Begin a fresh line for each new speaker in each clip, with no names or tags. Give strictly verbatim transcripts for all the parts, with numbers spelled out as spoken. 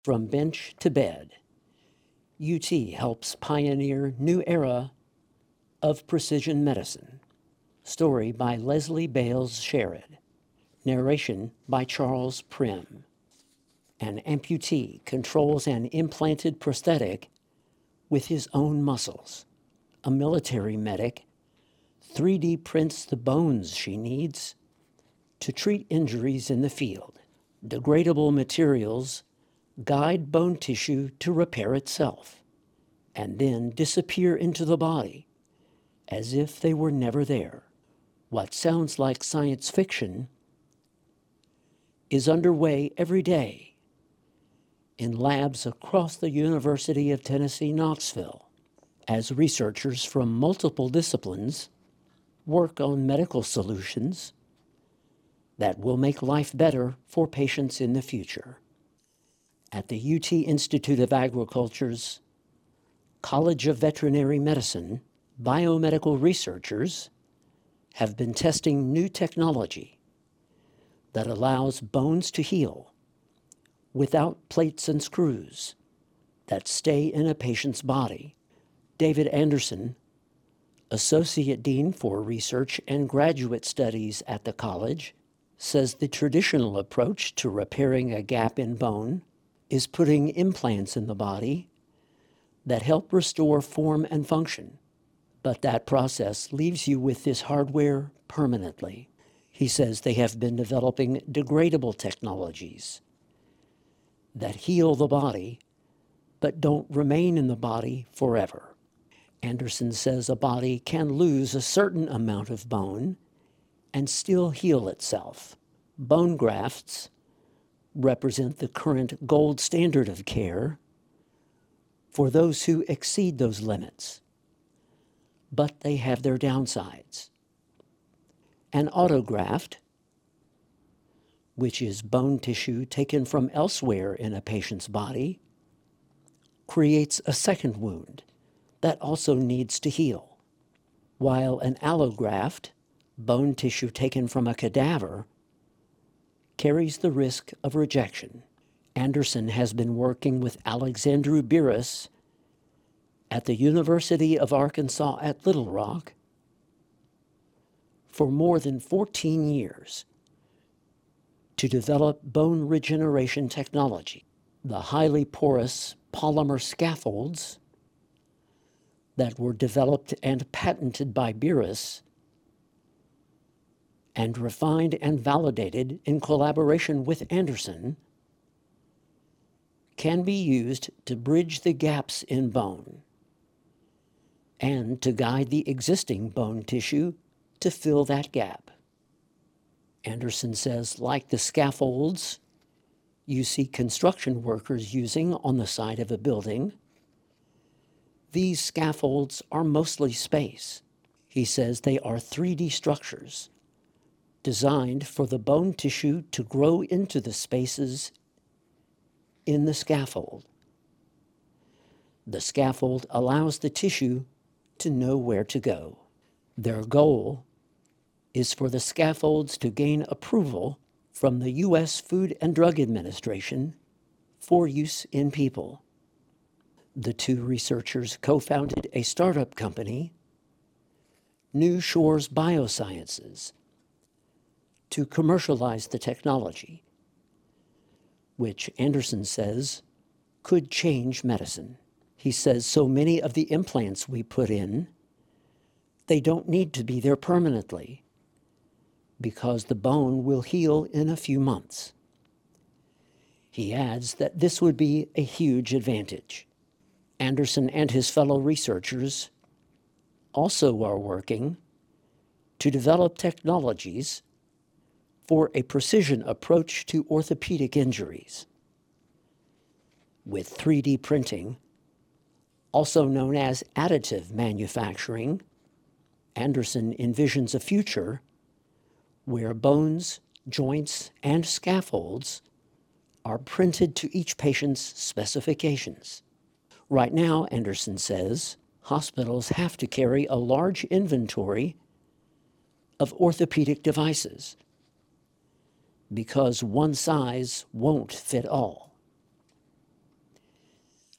From bench to bed, U T helps pioneer new era of precision medicine. Story by Leslie Bales Sherrod. Narration by Charles Prim. An amputee controls an implanted prosthetic with his own muscles. A military medic three D prints the bones she needs to treat injuries in the field. Degradable materials guide bone tissue to repair itself and then disappear into the body as if they were never there. What sounds like science fiction is underway every day in labs across the University of Tennessee, Knoxville, as researchers from multiple disciplines work on medical solutions that will make life better for patients in the future. At the U T Institute of Agriculture's College of Veterinary Medicine, biomedical researchers have been testing new technology that allows bones to heal without plates and screws that stay in a patient's body. David Anderson, Associate Dean for Research and Graduate Studies at the college, says the traditional approach to repairing a gap in bone is putting implants in the body that help restore form and function. But that process leaves you with this hardware permanently. He says they have been developing degradable technologies that heal the body but don't remain in the body forever. Anderson says a body can lose a certain amount of bone and still heal itself. Bone grafts represent the current gold standard of care for those who exceed those limits, but they have their downsides. An autograft, which is bone tissue taken from elsewhere in a patient's body, creates a second wound that also needs to heal, while an allograft, bone tissue taken from a cadaver, carries the risk of rejection. Anderson has been working with Alexandru Biras at the University of Arkansas at Little Rock for more than fourteen years to develop bone regeneration technology. The highly porous polymer scaffolds that were developed and patented by Biras and refined and validated in collaboration with Anderson can be used to bridge the gaps in bone and to guide the existing bone tissue to fill that gap. Anderson says, like the scaffolds you see construction workers using on the side of a building, these scaffolds are mostly space. He says they are three D structures designed for the bone tissue to grow into the spaces in the scaffold. The scaffold allows the tissue to know where to go. Their goal is for the scaffolds to gain approval from the U S Food and Drug Administration for use in people. The two researchers co-founded a startup company, New Shores Biosciences, to commercialize the technology, which Anderson says could change medicine. He says so many of the implants we put in, they don't need to be there permanently because the bone will heal in a few months. He adds that this would be a huge advantage. Anderson and his fellow researchers also are working to develop technologies for a precision approach to orthopedic injuries. With three D printing, also known as additive manufacturing, Anderson envisions a future where bones, joints, and scaffolds are printed to each patient's specifications. Right now, Anderson says, hospitals have to carry a large inventory of orthopedic devices because one size won't fit all.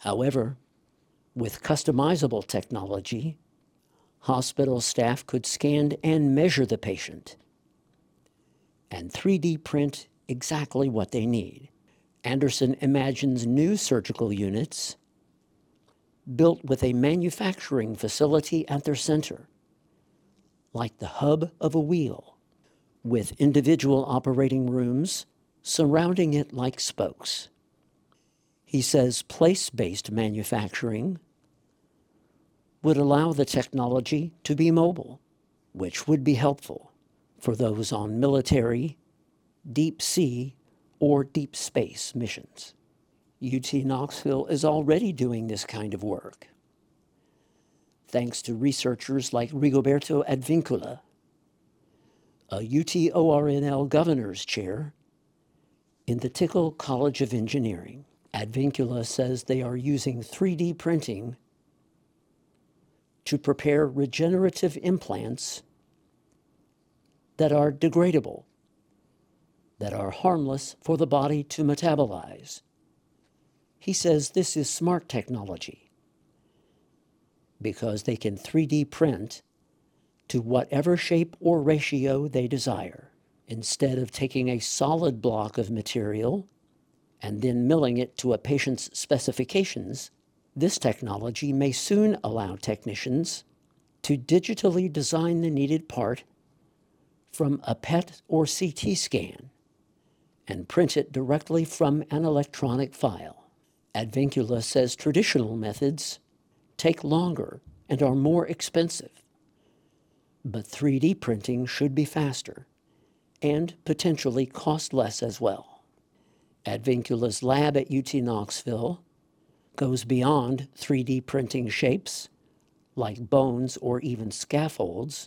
However, with customizable technology, hospital staff could scan and measure the patient and three D print exactly what they need. Anderson imagines new surgical units built with a manufacturing facility at their center, like the hub of a wheel, with individual operating rooms surrounding it like spokes. He says place-based manufacturing would allow the technology to be mobile, which would be helpful for those on military, deep sea, or deep space missions. U T Knoxville is already doing this kind of work, thanks to researchers like Rigoberto Advincula, a U T O R N L governor's chair in the Tickle College of Engineering. Advincula says they are using three D printing to prepare regenerative implants that are degradable, that are harmless for the body to metabolize. He says this is smart technology because they can three D print to whatever shape or ratio they desire. Instead of taking a solid block of material and then milling it to a patient's specifications, this technology may soon allow technicians to digitally design the needed part from a P E T or C T scan and print it directly from an electronic file. Advincula says traditional methods take longer and are more expensive, but three D printing should be faster and potentially cost less as well. Advincula's lab at U T Knoxville goes beyond three D printing shapes, like bones or even scaffolds.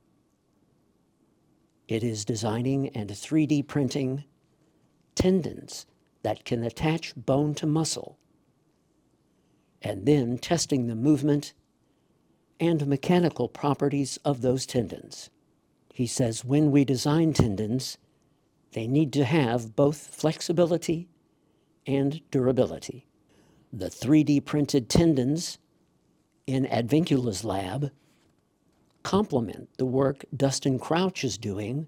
It is designing and three D printing tendons that can attach bone to muscle, and then testing the movement and mechanical properties of those tendons. He says when we design tendons, they need to have both flexibility and durability. The three D printed tendons in Advincula's lab complement the work Dustin Crouch is doing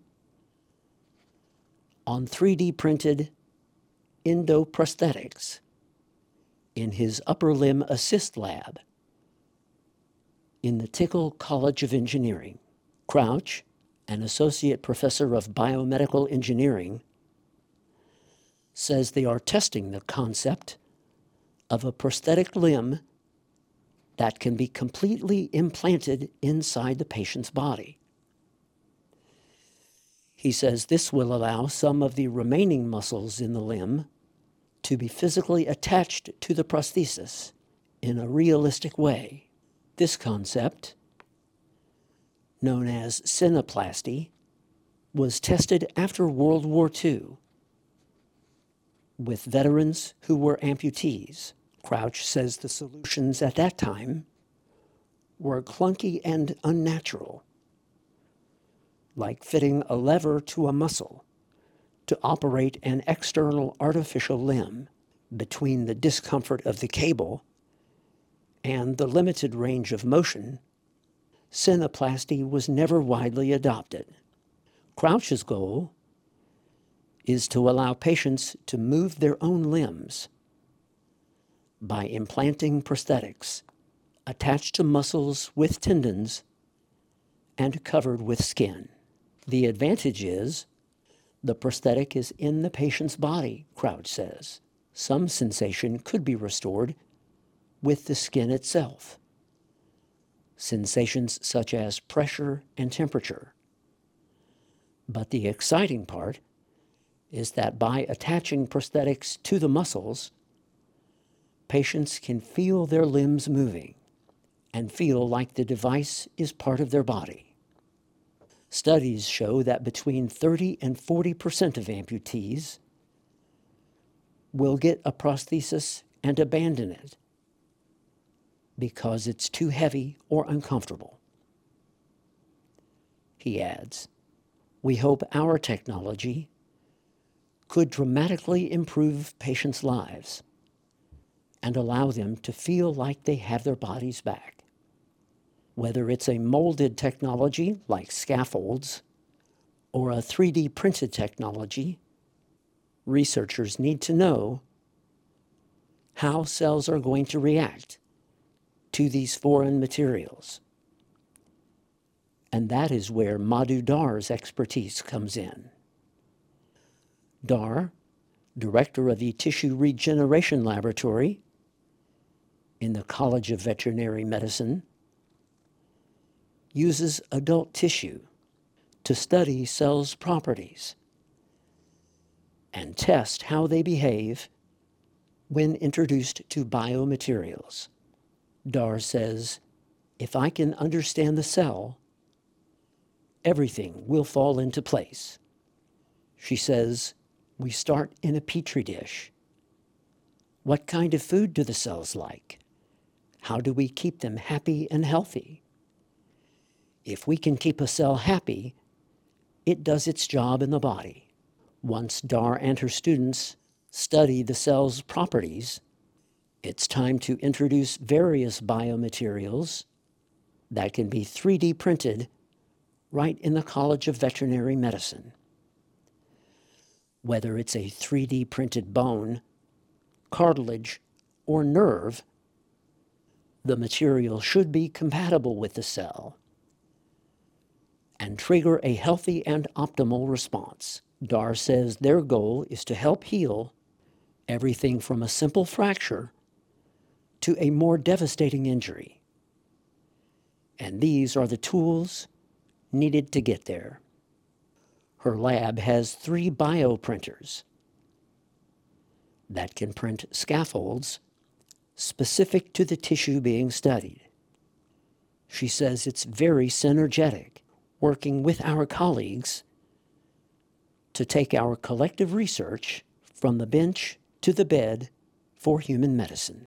on three D printed endoprosthetics in his upper limb assist lab in the Tickle College of Engineering. Crouch, an associate professor of biomedical engineering, says they are testing the concept of a prosthetic limb that can be completely implanted inside the patient's body. He says this will allow some of the remaining muscles in the limb to be physically attached to the prosthesis in a realistic way. This concept, known as synaplasty, was tested after World War Two with veterans who were amputees. Crouch says the solutions at that time were clunky and unnatural, like fitting a lever to a muscle to operate an external artificial limb. Between the discomfort of the cable and the limited range of motion, synaplasty was never widely adopted. Crouch's goal is to allow patients to move their own limbs by implanting prosthetics attached to muscles with tendons and covered with skin. The advantage is the prosthetic is in the patient's body, Crouch says. Some sensation could be restored with the skin itself. Sensations such as pressure and temperature. But the exciting part is that by attaching prosthetics to the muscles, patients can feel their limbs moving and feel like the device is part of their body. Studies show that between thirty and forty percent of amputees will get a prosthesis and abandon it because it's too heavy or uncomfortable. He adds, "We hope our technology could dramatically improve patients' lives and allow them to feel like they have their bodies back. Whether it's a molded technology like scaffolds or a three D printed technology, researchers need to know how cells are going to react to these foreign materials. And that is where Madhu Dar's expertise comes in. Dar, director of the Tissue Regeneration Laboratory in the College of Veterinary Medicine, uses adult tissue to study cells' properties and test how they behave when introduced to biomaterials. Dar says, if I can understand the cell, everything will fall into place. She says, we start in a petri dish. What kind of food do the cells like? How do we keep them happy and healthy? If we can keep a cell happy, it does its job in the body. Once Dar and her students study the cell's properties, it's time to introduce various biomaterials that can be three D printed right in the College of Veterinary Medicine. Whether it's a three D printed bone, cartilage, or nerve, the material should be compatible with the cell and trigger a healthy and optimal response. Dar says their goal is to help heal everything from a simple fracture to a more devastating injury. And these are the tools needed to get there. Her lab has three bioprinters that can print scaffolds specific to the tissue being studied. She says it's very synergetic, working with our colleagues to take our collective research from the bench to the bed for human medicine.